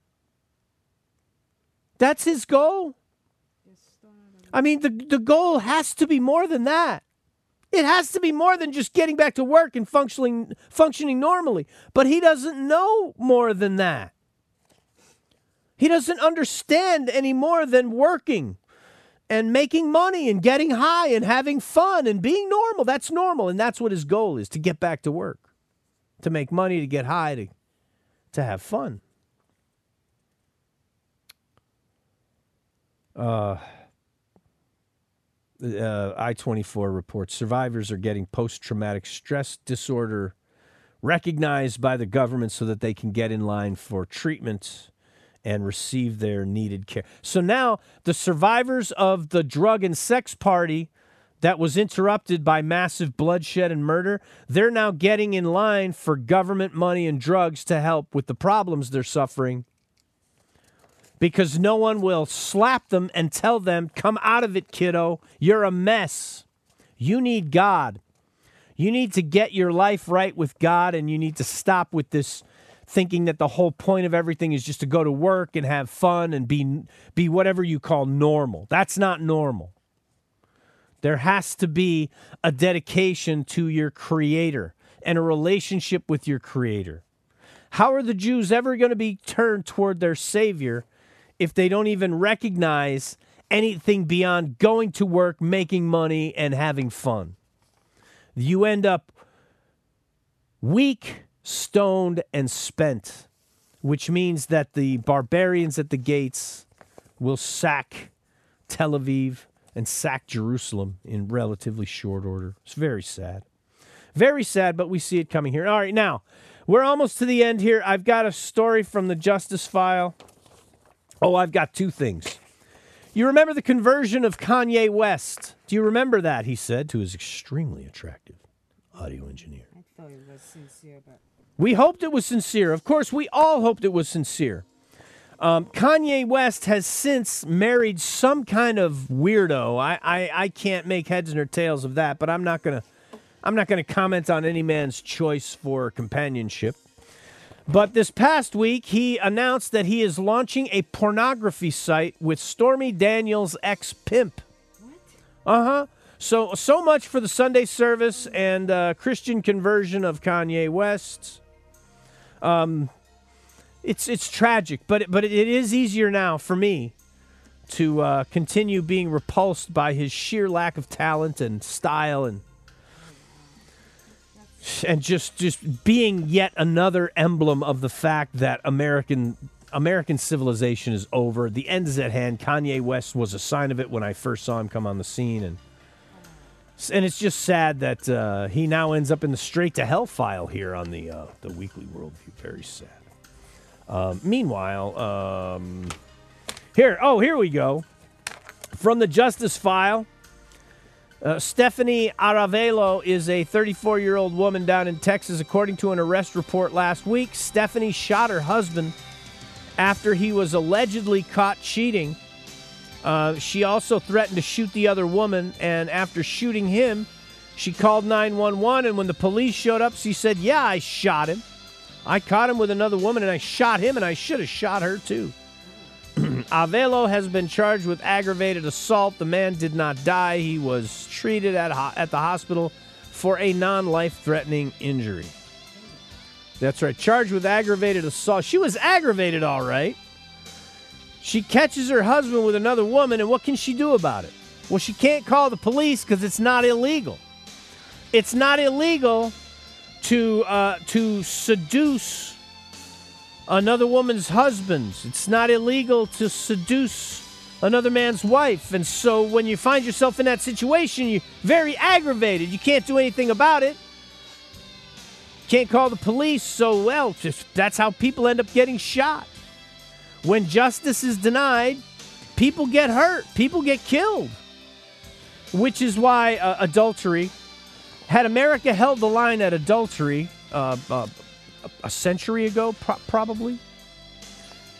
That's his goal? I mean, the goal has to be more than that. It has to be more than just getting back to work and functioning normally. But he doesn't know more than that. He doesn't understand any more than working and making money and getting high and having fun and being normal. That's normal, and that's what his goal is, to get back to work, to make money, to get high, to have fun. I-24 reports survivors are getting post-traumatic stress disorder recognized by the government so that they can get in line for treatment and receive their needed care. So now the survivors of the drug and sex party that was interrupted by massive bloodshed and murder, they're now getting in line for government money and drugs to help with the problems they're suffering, because no one will slap them and tell them, come out of it, kiddo. You're a mess. You need God. You need to get your life right with God, and you need to stop with this thinking that the whole point of everything is just to go to work and have fun and be whatever you call normal. That's not normal. There has to be a dedication to your Creator and a relationship with your Creator. How are the Jews ever going to be turned toward their Savior if they don't even recognize anything beyond going to work, making money, and having fun? You end up weak, stoned, and spent, which means that the barbarians at the gates will sack Tel Aviv and sack Jerusalem in relatively short order. It's very sad. Very sad, but we see it coming here. All right, now, we're almost to the end here. I've got a story from the Justice File. Oh, I've got two things. You remember the conversion of Kanye West? Do you remember that? He said to his extremely attractive audio engineer. I thought it was sincere, but... We hoped it was sincere. Of course, we all hoped it was sincere. Kanye West has since married some kind of weirdo. I can't make heads nor tails of that, but I'm not gonna comment on any man's choice for companionship. But this past week, he announced that he is launching a pornography site with Stormy Daniels' ex-pimp. What? So much for the Sunday service and Christian conversion of Kanye West. It's tragic, but it is easier now for me to continue being repulsed by his sheer lack of talent and style and just being yet another emblem of the fact that American civilization is over. The end is at hand. Kanye West was a sign of it when I first saw him come on the scene, and it's just sad that he now ends up in the straight to hell file here on the Weekly Worldview. Very sad. Meanwhile, here we go. From the Justice File, Stephanie Aravelo is a 34-year-old woman down in Texas. According to an arrest report last week, Stephanie shot her husband after he was allegedly caught cheating. She also threatened to shoot the other woman, and after shooting him, she called 911, and when the police showed up, she said, "Yeah, I shot him. I caught him with another woman, and I shot him, and I should have shot her too." Avelo has been charged with aggravated assault. The man did not die. He was treated at the hospital for a non-life-threatening injury. That's right, charged with aggravated assault. She was aggravated, all right. She catches her husband with another woman, and what can she do about it? Well, she can't call the police because it's not illegal. It's not illegal to seduce another woman's husband. It's not illegal to seduce another man's wife. And so when you find yourself in that situation, you're very aggravated. You can't do anything about it. Can't call the police. So, well, that's how people end up getting shot. When justice is denied, people get hurt. People get killed. Which is why adultery, had America held the line at adultery a century ago, probably,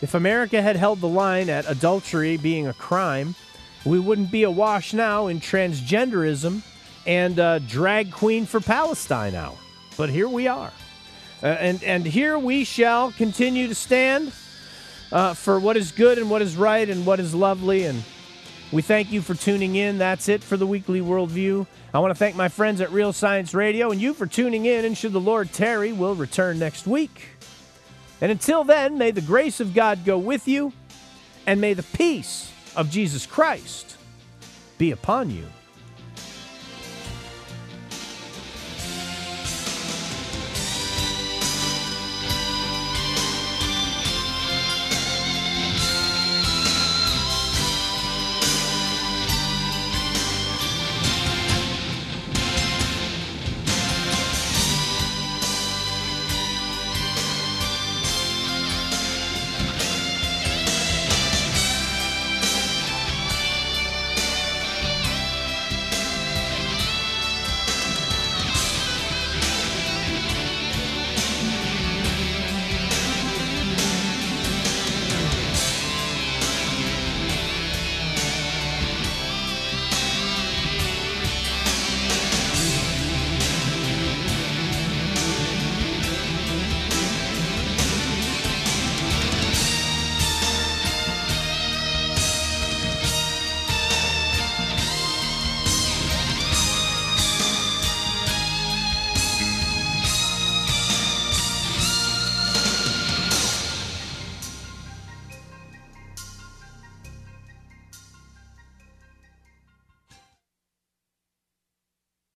If America had held the line at adultery being a crime, we wouldn't be awash now in transgenderism and drag queen for Palestine hour. But here we are. And here we shall continue to stand for what is good and what is right and what is lovely. And we thank you for tuning in. That's it for the Weekly Worldview. I want to thank my friends at Real Science Radio and you for tuning in. And should the Lord tarry, we'll return next week. And until then, may the grace of God go with you, and may the peace of Jesus Christ be upon you.